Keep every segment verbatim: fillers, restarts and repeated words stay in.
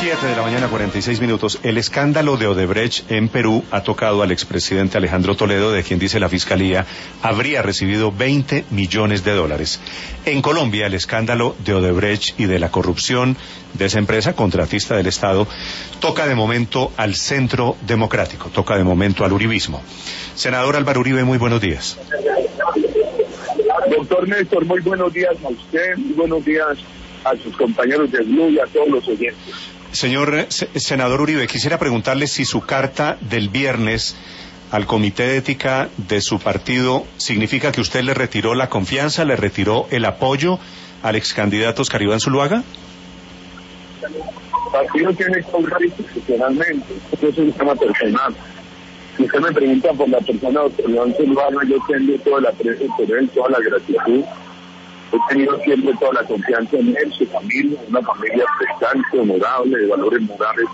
siete de la mañana, cuarenta y seis minutos. El escándalo de Odebrecht en Perú ha tocado al expresidente Alejandro Toledo, de quien dice la Fiscalía habría recibido veinte millones de dólares. En Colombia, el escándalo de Odebrecht y de la corrupción de esa empresa contratista del Estado toca de momento al Centro Democrático, toca de momento al uribismo. Senador Álvaro Uribe, muy buenos días. Doctor Néstor, muy buenos días a usted, muy buenos días a sus compañeros de Blue y a todos los oyentes. Señor senador Uribe, quisiera preguntarle si su carta del viernes al Comité de Ética de su partido significa que usted le retiró la confianza, le retiró el apoyo al ex candidato Oscar Iván Zuluaga. El partido tiene que hablar institucionalmente, esto es un tema personal. Si usted me pregunta por la persona de Oscar Iván Zuluaga, yo tengo toda la aprecio por él, toda la gratitud. He tenido siempre toda la confianza en él, su familia, una familia prestante, honorable, de valores morales.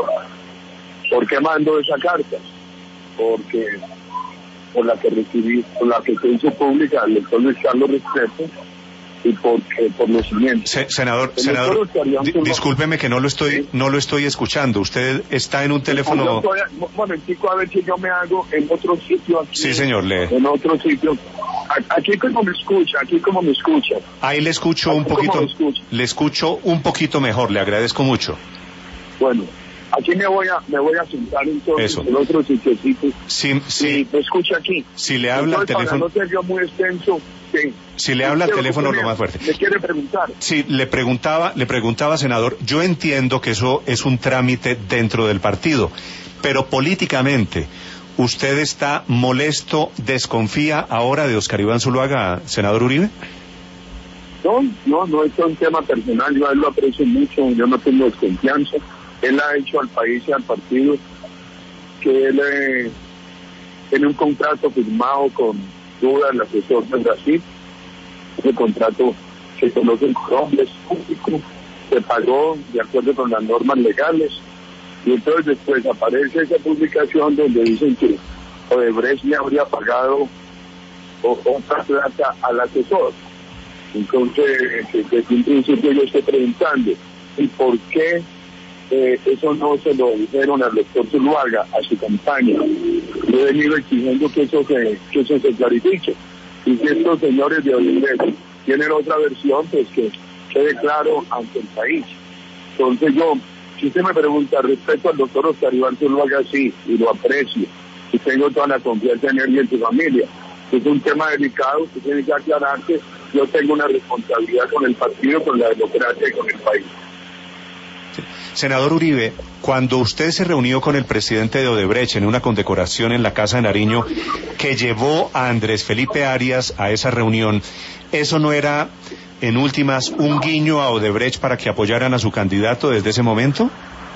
¿Por qué mando esa carta? Porque por la que recibí, por la que se hizo pública al doctor Luis Carlos Restrepo, y porque por lo siguiente. Se, senador, senador, di, discúlpeme que no lo estoy, ¿sí? no lo estoy escuchando. Usted está en un teléfono. Un momentico a ver si yo me hago en otro sitio. Aquí, sí, señor, le. En otro sitio. Aquí como me escucha, aquí como me escucha. Ahí le escucho aquí un poquito, le escucho un poquito mejor, le agradezco mucho. Bueno, aquí me voy a, me voy a sentar entonces Eso. en otro sitio. Sí, sí, sí. Me escucha aquí. Si le habla al teléfono. Para no ser yo muy extenso, sí. Si le habla al teléfono lo más fuerte. ¿Me quiere preguntar? Sí, le preguntaba, le preguntaba, senador, yo entiendo que eso es un trámite dentro del partido, pero políticamente, ¿usted está molesto, desconfía ahora de Oscar Iván Zuluaga, senador Uribe? No, no, no es un tema personal, yo a él lo aprecio mucho, yo no tengo desconfianza. Él ha hecho al país y al partido que él eh, tiene un contrato firmado con Duda, el asesor de Brasil. Ese contrato se conoce en Colombia, es público, se pagó de acuerdo con las normas legales, y entonces después aparece esa publicación donde dicen que Odebrecht le habría pagado otra plata al asesor. Entonces, desde un principio yo estoy preguntando, ¿y por qué eh, eso no se lo dijeron al doctor Zuluaga, a su campaña? Yo he venido exigiendo que eso se, que eso se clarifique. Y si estos señores de Odebrecht tienen otra versión, pues que quede claro ante el país. Entonces yo, si usted me pregunta respecto al doctor Oscar Iván Zuluaga, sí, y lo aprecio, y tengo toda la confianza en él y en su familia. Es un tema delicado que tiene que aclararse. Yo tengo una responsabilidad con el partido, con la democracia y con el país. Senador Uribe, cuando usted se reunió con el presidente de Odebrecht en una condecoración en la Casa de Nariño, que llevó a Andrés Felipe Arias a esa reunión, ¿eso no era, en últimas, un guiño a Odebrecht para que apoyaran a su candidato desde ese momento?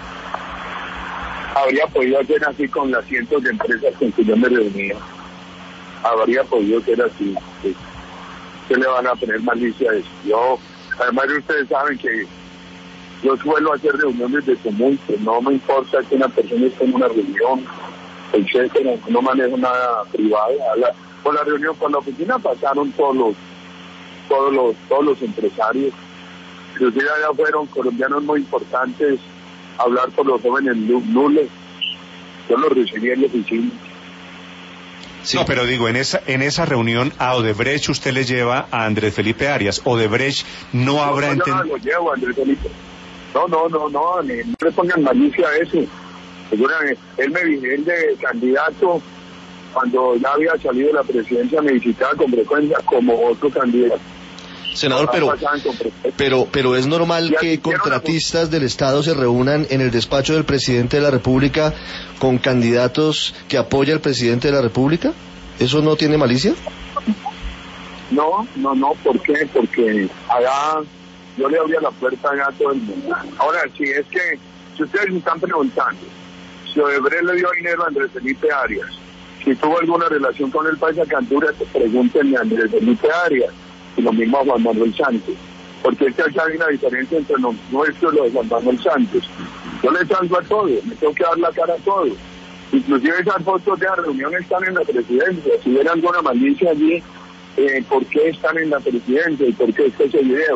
Habría podido ser así con las cientos de empresas con que yo me reunía. Habría podido ser así. Sí. ¿Qué le van a poner malicia a eso? Yo, además ustedes saben que yo suelo hacer reuniones de común, pues no me importa que una persona esté en una reunión, etcétera, no manejo nada privado. La, por la reunión, por la oficina pasaron todos los, todos los, todos los empresarios, inclusive allá fueron colombianos muy importantes a hablar por los jóvenes nules. Yo los recibí en la oficina. Sí. No, pero digo, en esa en esa reunión a Odebrecht usted le lleva a Andrés Felipe Arias. Odebrecht no habrá entendido. No, yo no lo llevo a Andrés Felipe. No, no, no, no, ni, no le pongan malicia a eso. Seguramente, él me vino de candidato cuando ya había salido la presidencia, me visitaba con frecuencia como otro candidato. Senador, pero, pero, pero es normal que contratistas del Estado se reúnan en el despacho del presidente de la República con candidatos que apoya al presidente de la República. ¿Eso no tiene malicia? No, no, no, ¿por qué? Porque allá yo le abría la puerta allá a todo el mundo. Ahora, si es que, si ustedes me están preguntando, si Odebrecht le dio dinero a Andrés Felipe Arias, si tuvo alguna relación con el país a Cantura, pregúntenle a Andrés Felipe Arias, y lo mismo a Juan Manuel Santos, porque es que acá hay una diferencia entre los nuestros y los de Juan Manuel Santos. Yo le salgo a todo, me tengo que dar la cara a todo. Inclusive esas fotos de la reunión están en la presidencia. Si hubiera alguna malicia allí, eh, ¿por qué están en la presidencia y por qué está ese video?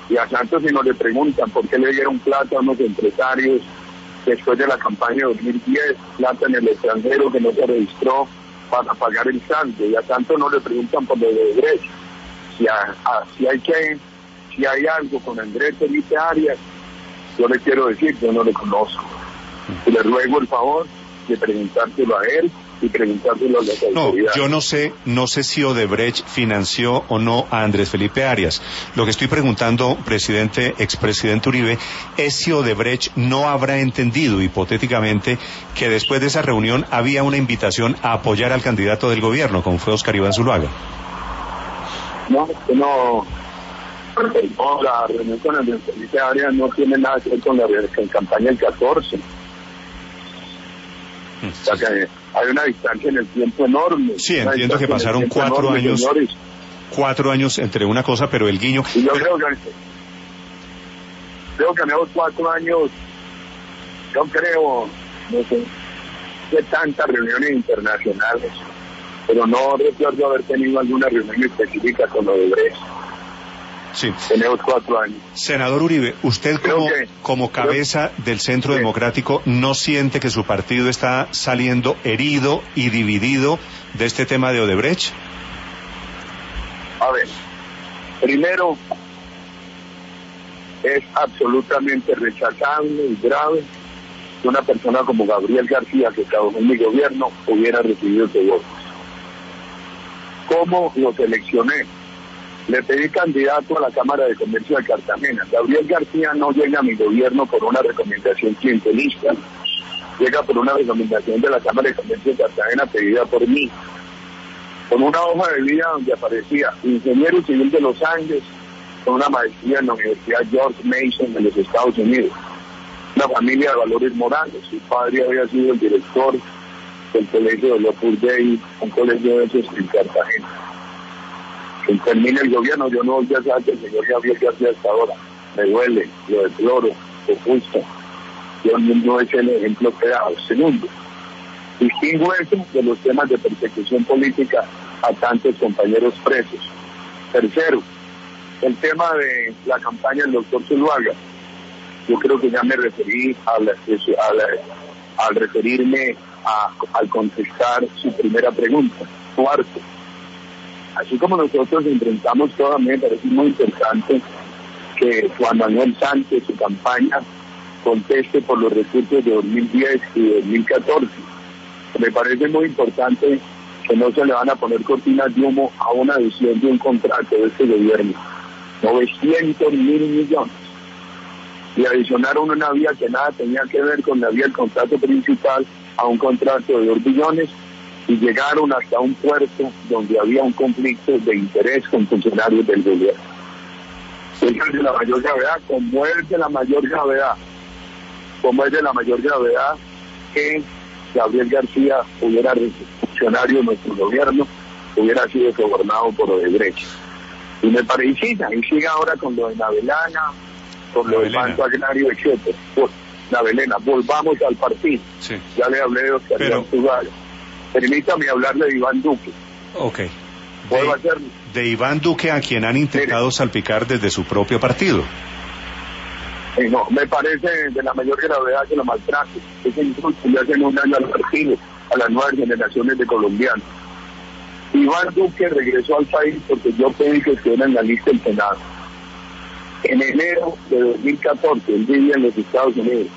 Y a Santos, si nos le preguntan por qué le dieron plata a unos empresarios después de la campaña de dos mil diez, plata en el extranjero que no se registró para pagar el saldo, y a Santos no le preguntan por lo de Odebrecht. Si, a, a, si hay que, si hay algo con Andrés Felipe Arias, yo le quiero decir, yo no le conozco. Y le ruego el favor de preguntárselo a él y preguntárselo a las autoridades. No, yo no sé, no sé si Odebrecht financió o no a Andrés Felipe Arias. Lo que estoy preguntando, presidente, expresidente Uribe, es si Odebrecht no habrá entendido, hipotéticamente, que después de esa reunión había una invitación a apoyar al candidato del gobierno, como fue Oscar Iván Zuluaga. No, no, no, la reunión con Andrés Felipe Arias no tiene nada que ver con la, con la campaña del catorce. O sea que hay una distancia en el tiempo enorme. Sí, entiendo que pasaron cuatro enorme, años, señores. cuatro años entre una cosa, pero el guiño... Y yo pero... creo que, creo que en esos cuatro años, yo creo, no sé, de tantas reuniones internacionales, pero no recuerdo haber tenido alguna reunión específica con Odebrecht. Sí. En esos cuatro años. Senador Uribe, usted como, que, como cabeza creo, del Centro sí. Democrático, ¿no siente que su partido está saliendo herido y dividido de este tema de Odebrecht? A ver, primero, es absolutamente rechazable y grave que una persona como Gabriel García, que trabajó en mi gobierno, hubiera recibido ese voto. ¿Cómo lo seleccioné? Le pedí candidato a la Cámara de Comercio de Cartagena. Gabriel García no llega a mi gobierno por una recomendación clientelista, llega por una recomendación de la Cámara de Comercio de Cartagena pedida por mí, con una hoja de vida donde aparecía ingeniero civil de Los Andes, con una maestría en la Universidad George Mason de los Estados Unidos, una familia de valores morales. Su padre había sido el director del colegio de Lopus Dei, un colegio de esos en Cartagena. Que termine el gobierno, yo no volví a saber que el señor Gabriel García hasta ahora. Me duele, lo deploro, lo justo. Yo no es el ejemplo que da. Segundo, distingo eso de los temas de persecución política a tantos compañeros presos. Tercero, el tema de la campaña del doctor Zuluaga. Yo creo que ya me referí a la, a la, al referirme a, al contestar su primera pregunta. Cuarto, así como nosotros enfrentamos todo, me parece muy importante que Juan Manuel Santos, su campaña, conteste por los recursos de dos mil diez y dos mil catorce. Me parece muy importante que no se le van a poner cortinas de humo a una adición de un contrato de este gobierno. novecientos mil millones. Y adicionaron una vía que nada tenía que ver con la vía del contrato principal a un contrato de dos billones. Y llegaron hasta un puerto donde había un conflicto de interés con funcionarios del gobierno. Esa es de la mayor gravedad, como es de la mayor gravedad, como es de la mayor gravedad que Gabriel García hubiera funcionario de nuestro gobierno, hubiera sido gobernado por Odebrecht. Y me parece, y sigue ahora con lo de Navelana, con lo del Banco Agrario, etcétera. Pues, Navelena, volvamos al partido. Sí. Ya le hablé de Oscar Iván Zuluaga. Permítame hablarle de Iván Duque. Ok. ¿Puedo de, hacerlo? De Iván Duque, a quien han intentado Mire, salpicar desde su propio partido. Eh, no, me parece de la mayor gravedad que lo maltrate. Ese insulto le hacen un daño al partido, a las nuevas generaciones de colombianos. Iván Duque regresó al país porque yo pedí que estuviera en la lista del Senado. En enero de dos mil catorce, él vivía en los Estados Unidos.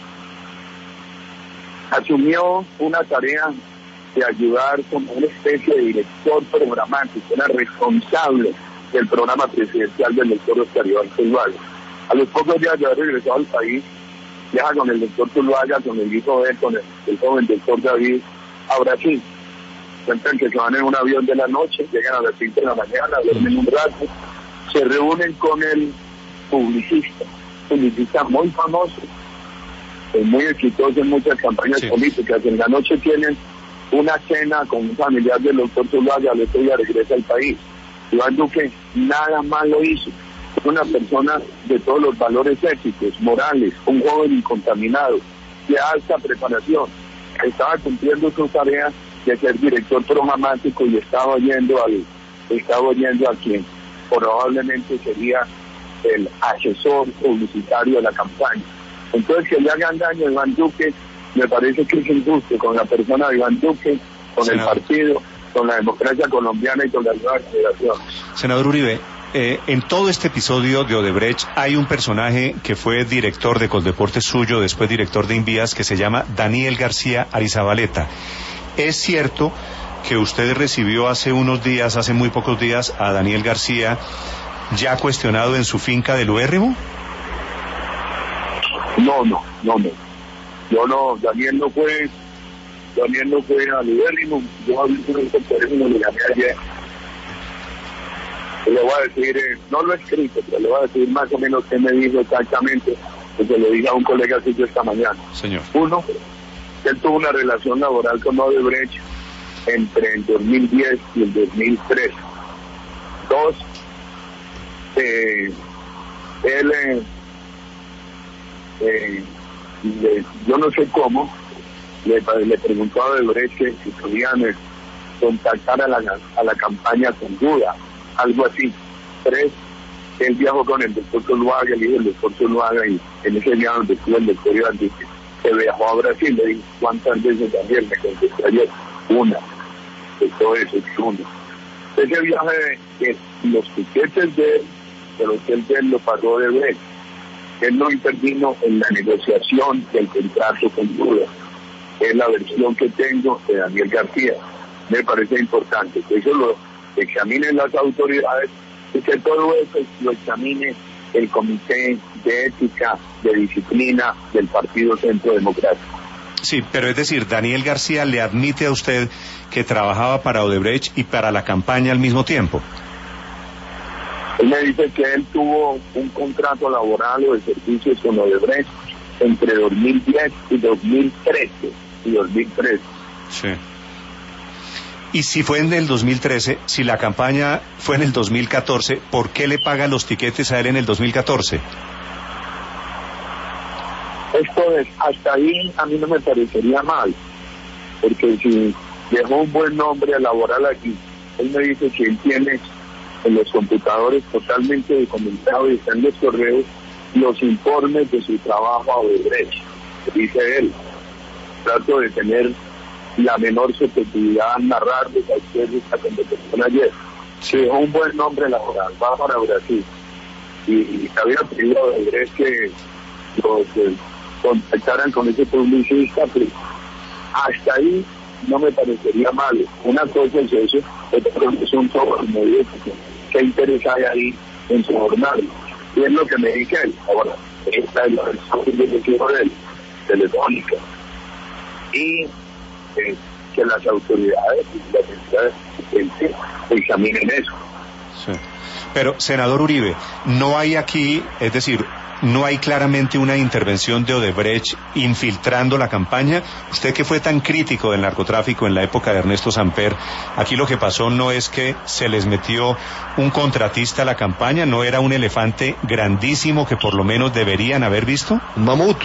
Asumió una tarea de ayudar como una especie de director programático, era responsable del programa presidencial del doctor Oscar Iván Zuluaga. A los pocos días de haber regresado al país, viaja con el doctor Zuluaga, con el hijo de él, con el, el joven doctor David, a Brasil. Cuentan que se van en un avión de la noche, llegan a las cinco de la mañana, duermen un rato, se reúnen con el publicista, publicista muy famoso, muy exitoso en muchas campañas sí. políticas. En la noche tienen una cena con un familiar del doctor Zuluaga, al otro día regresa al país. Iván Duque nada más lo hizo. Una persona de todos los valores éticos, morales, un joven incontaminado, de alta preparación. Estaba cumpliendo su tarea de ser director programático y estaba oyendo al, estaba oyendo a quien probablemente sería el asesor publicitario de la campaña. Entonces, que le hagan daño a Iván Duque, me parece que es injusto con la persona de Iván Duque, con Senador. El partido, con la democracia colombiana y con las nuevas generaciones. Senador Uribe, eh, en todo este episodio de Odebrecht hay un personaje que fue director de Coldeportes suyo, después director de Invías, que se llama Daniel García Arizabaleta. ¿Es cierto que usted recibió hace unos días, hace muy pocos días, a Daniel García ya cuestionado en su finca del Ubérrimo? No, no, no, no. Yo no, Daniel no fue, Daniel no fue al Ubérrimo. Yo hablé con el teléfono, le llamé ayer. Le voy a decir, eh, no lo he escrito, pero le voy a decir más o menos qué me dijo exactamente, que se lo diga a un colega suyo esta mañana. Señor. Uno, él tuvo una relación laboral con Odebrecht entre el dos mil diez y el dos mil trece. Dos, eh, él, eh, eh, le, yo no sé cómo, le, le preguntó a Odebrecht que si podían eh, contactar a la, a la campaña con duda, algo así. Tres, él viajó con el doctor Zuluaga, el hijo del doctor Zuluaga, y en ese viaje donde estuvo el doctor Iván Duque, se viajó a Brasil. Le dije, ¿cuántas veces también? Me contestó ayer, una. De todo eso, uno. Ese viaje, de, los tiquetes de él, de los que él, él lo pagó de Brecht. Él no intervino en la negociación del contrato con duda. Es la versión que tengo de Daniel García. Me parece importante que eso lo examinen las autoridades y que todo eso lo examine el Comité de Ética, de Disciplina del Partido Centro Democrático. Sí, pero es decir, Daniel García le admite a usted que trabajaba para Odebrecht y para la campaña al mismo tiempo. Él me dice que él tuvo un contrato laboral o de servicios con Odebrecht entre dos mil diez y dos mil trece. Y dos mil trece. Sí. Y si fue en el dos mil trece, si la campaña fue en el dos mil catorce, ¿por qué le pagan los tiquetes a él en el dos mil catorce? Esto es, hasta ahí a mí no me parecería mal, porque si dejó un buen nombre laboral aquí, él me dice que él tiene en los computadores totalmente documentado y están en los correos los informes de su trabajo a Odebrecht, dice él. Trato de tener la menor subjetividad al narrarles a ustedes esta conversación ayer. Se dejó un buen nombre laboral, va para Brasil, y, y había pedido a Odebrecht que los eh, contactaran con ese publicista, pero hasta ahí no me parecería mal. Una cosa es eso, otra cosa es un software mediático. ¿Qué interés hay ahí en su jornal? Y es lo que me dice él. Ahora, esta es la versión que yo quiero de él, telefónica. Y eh, que las autoridades y las entidades examinen eso. Sí. Pero, senador Uribe, no hay aquí, es decir, no hay claramente una intervención de Odebrecht infiltrando la campaña. Usted que fue tan crítico del narcotráfico en la época de Ernesto Samper, aquí lo que pasó no es que se les metió un contratista a la campaña, no era un elefante grandísimo que por lo menos deberían haber visto. Un mamut.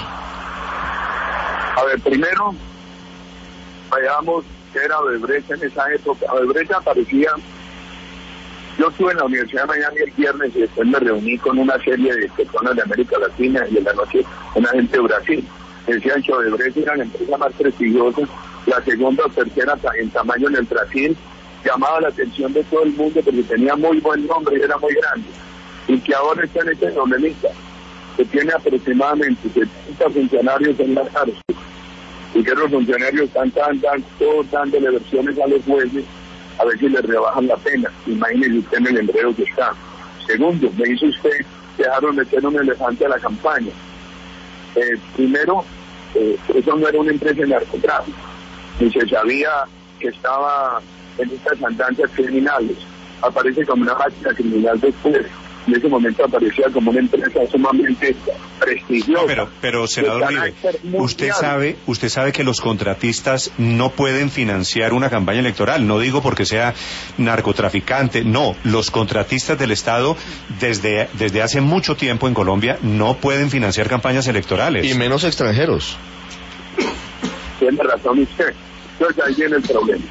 A ver, primero, vayamos que era Odebrecht en esa época. Odebrecht aparecía. Yo estuve en la Universidad de Miami el viernes y después me reuní con una serie de personas de América Latina y en la noche una gente de Brasil. Decían que Odebrecht era la empresa más prestigiosa, la segunda o tercera en tamaño en el Brasil, llamaba la atención de todo el mundo porque tenía muy buen nombre y era muy grande. Y que ahora está en este novelista, que tiene aproximadamente setenta funcionarios en la cárcel. Y que los funcionarios están, están, están todos dándole versiones a los jueces a ver si le rebajan la pena. Imagínese usted en el enredo que está. Segundo, me dice usted, dejaron meter un elefante a la campaña. Eh, primero, eh, eso no era una empresa de narcotráfico, ni se sabía que estaba en estas andanzas criminales. Aparece como una máquina criminal después. En ese momento aparecía como una empresa sumamente prestigiosa. No, pero, pero senador Uribe, usted sabe, usted sabe que los contratistas no pueden financiar una campaña electoral. No digo porque sea narcotraficante, no. Los contratistas del Estado desde desde hace mucho tiempo en Colombia no pueden financiar campañas electorales. Y menos extranjeros. Tiene razón usted. Entonces ahí viene el problema.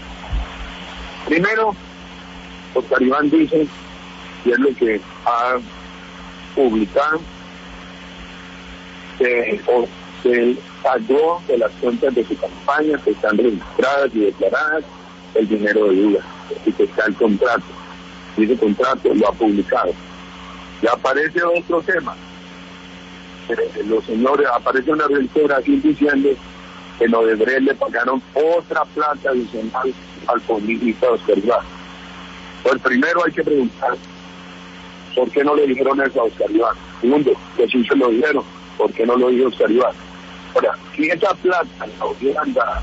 Primero, Oscar Iván dice, y es lo que ha publicar, se, o, se pagó de las cuentas de su campaña que están registradas y declaradas el dinero de duda, y que está el contrato, y ese contrato lo ha publicado. Y aparece otro tema, eh, los señores, aparece una revista de Brasil diciendo que en Odebrecht le pagaron otra plata adicional al publicista Oscar Iván. Pues primero hay que preguntar, ¿por qué no le dijeron eso a Oscar Iván? Segundo, que si se lo dijeron, ¿por qué no lo dijo Oscar Iván? Ahora, si esa plata la hubieran dado,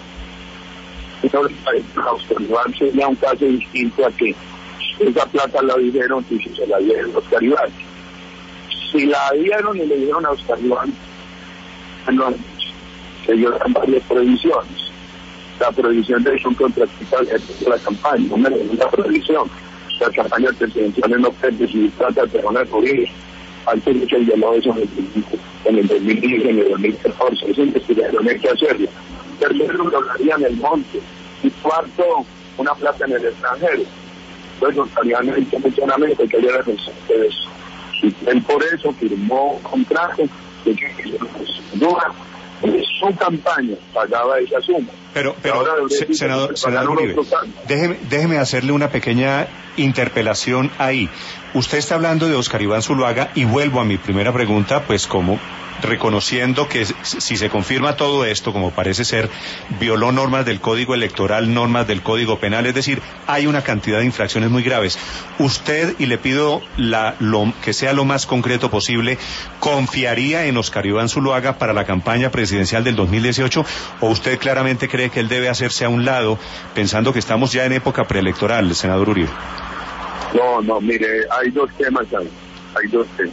a Oscar Iván sería un caso distinto a que esa plata la dieron y si se la dieron a Oscar Iván. Si la dieron y le dieron a Oscar Iván, no, se dieron varias prohibiciones. La prohibición de un contratista de la campaña, una segunda prohibición. Las campañas presidenciales no pueden decidir trata de personas jurídicas. Antes de que violó eso en el dos mil diez, en el dos mil catorce, esa investigación hay que hacerla. Tercero, lo hablaría en el monte. Y cuarto, una plata en el extranjero. Entonces, Oscar Iván necesita mencionamiento que había defensor de eso. Y él por eso firmó un contrato de que duda de su campaña pagaba esa suma. Pero, pero se, senador, senador Uribe, déjeme, déjeme hacerle una pequeña interpelación ahí. Usted está hablando de Oscar Iván Zuluaga y vuelvo a mi primera pregunta, pues como reconociendo que si se confirma todo esto, como parece ser, violó normas del Código Electoral, normas del Código Penal, es decir, hay una cantidad de infracciones muy graves. Usted, y le pido la, lo, que sea lo más concreto posible, ¿confiaría en Oscar Iván Zuluaga para la campaña presidencial del dos mil dieciocho o usted claramente cree que él debe hacerse a un lado, pensando que estamos ya en época preelectoral, senador Uribe? No, no, mire, hay dos temas ahí, hay dos temas.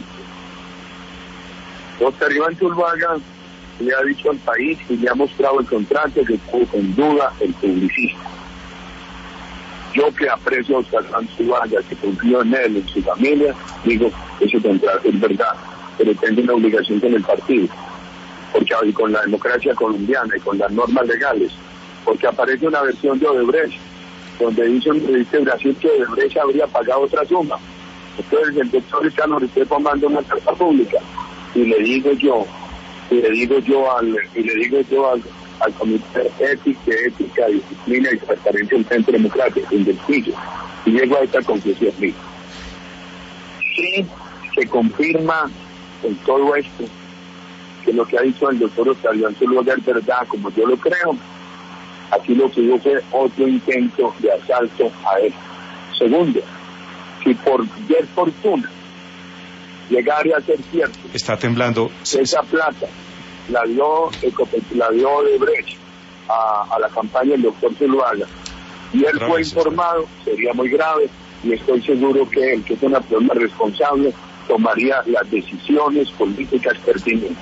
Oscar Iván Zuluaga le ha dicho al país y le ha mostrado el contrato que tuvo con duda el publicista. Yo que aprecio a Oscar Iván Zuluaga, que confío en él, en su familia, digo, ese contrato es verdad, pero tengo una obligación con el partido, porque y con la democracia colombiana y con las normas legales, porque aparece una versión de Odebrecht, donde dice en revista Brasil que Odebrecht habría pagado otra suma. Entonces el doctor Ricardo Restrepo manda una carta pública y le digo yo, y le digo yo al, y le digo yo al, al Comité Ética, Ética, Disciplina y Transparencia del Centro Democrático, el del juicio, y llego a esta conclusión misma. Sí, se confirma en todo esto que lo que ha dicho el doctor Oscar Iván Zuluaga es verdad, como yo lo creo. Aquí lo que hubo fue otro intento de asalto a él. Segundo, si por ver fortuna llegara a ser cierto, está temblando, esa plata la dio, la dio Odebrecht a, a la campaña del doctor Zuluaga y él fue informado, sería muy grave, y estoy seguro que él, que es una persona responsable, tomaría las decisiones políticas pertinentes.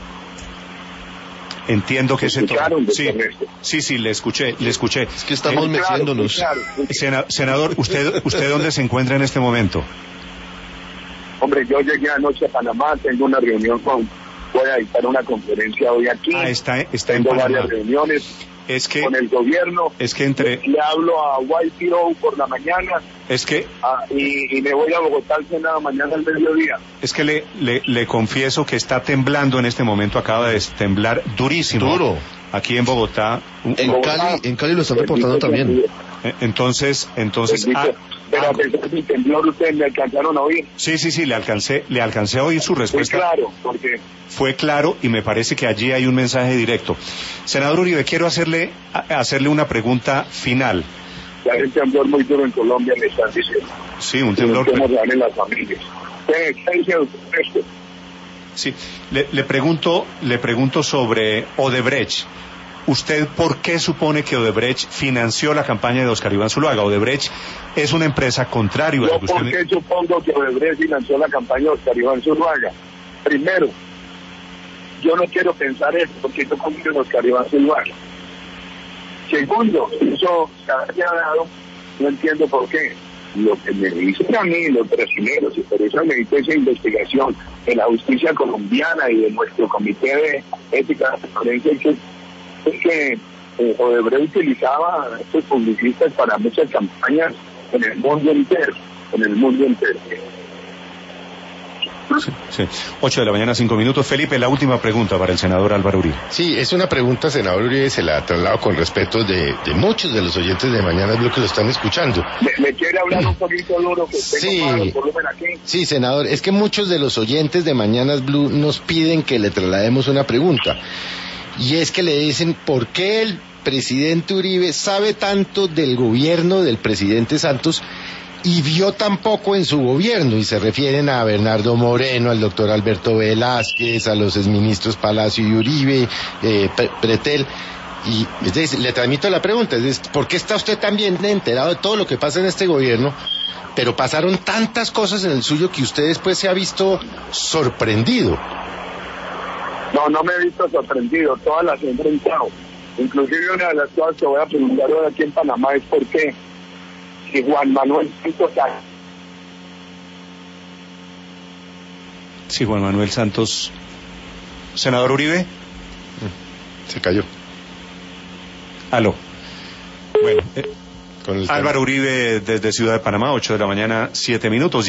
Entiendo que ese tono. Sí, sí, sí, le escuché, le escuché. Es que estamos eh, metiéndonos. Claro, claro. Sena, senador, ¿usted usted dónde se encuentra en este momento? Hombre, yo llegué anoche a Panamá, tengo una reunión con, voy a dictar una conferencia hoy aquí. Ah, está, está tengo en Panamá. varias reuniones es que, con el gobierno. Es que entre... Le hablo a Y P O por la mañana. Es que... Ah, y, y me voy a Bogotá al Senado mañana al mediodía. Es que le, le, le confieso que está temblando en este momento, acaba de temblar durísimo. Duro. Aquí en Bogotá. En Bogotá, Cali, en Cali lo están reportando también. Entonces, entonces... Ah, pero a pesar del temblor, ustedes me alcanzaron a oír. Sí, sí, sí, le alcancé, le alcancé a oír su respuesta. Fue claro, porque... Fue claro y me parece que allí hay un mensaje directo. Senador Uribe, quiero hacerle, hacerle una pregunta final. Hay un temblor muy duro en Colombia, me están diciendo. Sí, un temblor... ¿Cómo se dan en las familias? ¿Qué dice esto? Sí, le, le pregunto, le pregunto sobre Odebrecht. ¿Usted por qué supone que Odebrecht financió la campaña de Oscar Iván Zuluaga? Odebrecht es una empresa contraria a Yo lo que usted... ¿por qué supongo que Odebrecht financió la campaña de Oscar Iván Zuluaga? Primero, yo no quiero pensar eso porque yo confío en Oscar Iván Zuluaga. Segundo, eso se había dado, no entiendo por qué. Lo que me dicen a mí los brasileños, y por eso me hizo esa investigación en la justicia colombiana y de nuestro Comité de Ética y Transparencia, que es que eh, Odebrecht utilizaba a estos publicistas para muchas campañas en el mundo entero, en el mundo entero. Sí, sí. Ocho de la mañana, cinco minutos. Felipe, la última pregunta para el senador Álvaro Uribe. Sí, es una pregunta, senador Uribe, se la traslado con respeto de, de muchos de los oyentes de Mañanas Blue que lo están escuchando. ¿Me, me quiere hablar un poquito duro que tengo Sí. más el volumen aquí? Sí, senador, es que muchos de los oyentes de Mañanas Blue nos piden que le traslademos una pregunta. Y es que le dicen, ¿por qué el presidente Uribe sabe tanto del gobierno del presidente Santos y vio tan poco en su gobierno? Y se refieren a Bernardo Moreno, al doctor Alberto Velázquez, a los exministros Palacio y Uribe, eh, Pretel. Y es decir, le transmito la pregunta, es decir, ¿por qué está usted tan bien enterado de todo lo que pasa en este gobierno, pero pasaron tantas cosas en el suyo que usted después se ha visto sorprendido? No, no me he visto sorprendido, todas las he enfrentado. Inclusive una de las cosas que voy a preguntar hoy aquí en Panamá es por qué si Juan Manuel Santos... Sí, Juan Manuel Santos. Senador Uribe. Se cayó. Aló. Bueno, eh, Con el Álvaro Uribe desde Ciudad de Panamá, ocho de la mañana, siete minutos.